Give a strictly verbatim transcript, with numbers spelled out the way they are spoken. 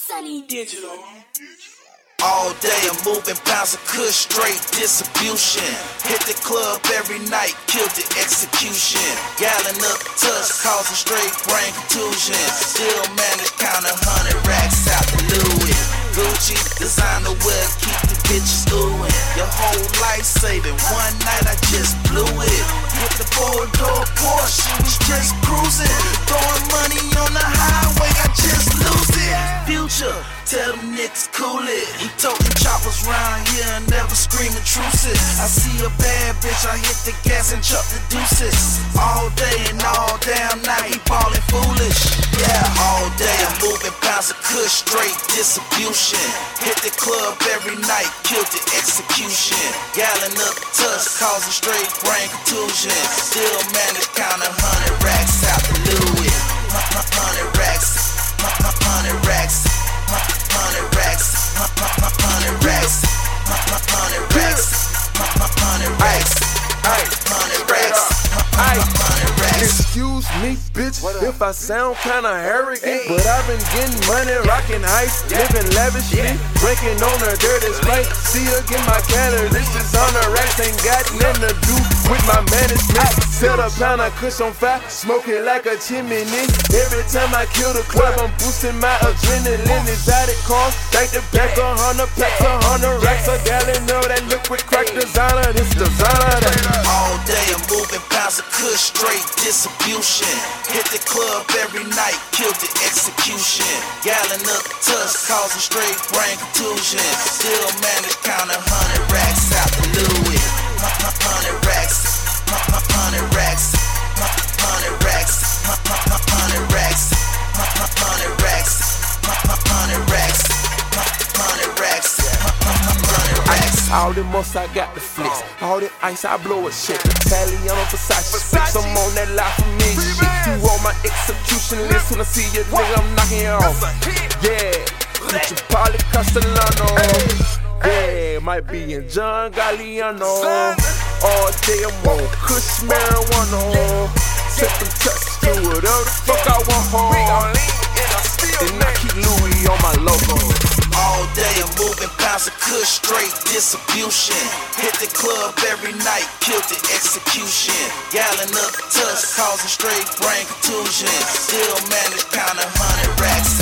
Sunny Digital. All day I'm moving pounds of kush, straight distribution. Hit the club every night, killed the execution. Gallon up touch, causing straight brain contusion. Still managed count a hundred racks out the Louis. Gucci, designer wear, keep the bitches oohing. Your whole life saving, one night I just blew it. Hit the four-door Porsche, was just cruising. Throwing money on the highway, I just lose it. Future, tell them niggas cool it. We toting choppers round here and never screaming truces. I see a bad bitch, I hit the gas and chuck the deuces. All day and all damn night, we ballin' foolish. Yeah, all day I'm moving pounds of kush, straight distribution. Hit the club every night, killed the execution. Gallon up touch, causing straight brain contusion. Still managed count a hundred racks out the Louis. Hundred racks, hundred racks, hundred racks, hundred racks, hundred racks, hundred racks, hundred racks, hundred racks. Excuse me, bitch, if I sound kinda arrogant, but I've been getting money, rocking ice, living lavishly, drinking on the dirty Sprite. See her get my characteristics on the racks, ain't got nothing to do with my management. Set a pound of kush on fire, smoke it like a chimney. Every time I kill the club, I'm boosting my adrenaline. Exotic cars, think the back a hundred packs, a hundred racks, a gallon of that liquid crack designer. This designer that all day I'm moving pounds of kush, straight distribution. Hit the club every night, killed the execution. Gallon up touch, causing straight brain contusion. Still managed count a hundred racks out the Louis. Hundred racks, hundred racks, hundred racks, hundred racks, hundred racks, hundred racks, hundred racks, hundred racks. all the most I got the flicks. All the ice I blow a shit. Italiano Versace fix, I'm on that lie for me shit. You on my execution list when I see you, nigga, I'm knocking you off. Yeah, Gucci Polly Castellano. Yeah, might be in John Galliano. All day I'm on kush marijuana. Set them touches to whatever the fuck I want home. And I keep Louis on my logo. All day I'm moving pounds of kush, straight distribution. Hit the club every night, killed the execution. Gallon up touch, causing straight brain contusion. Still managed count a hundred racks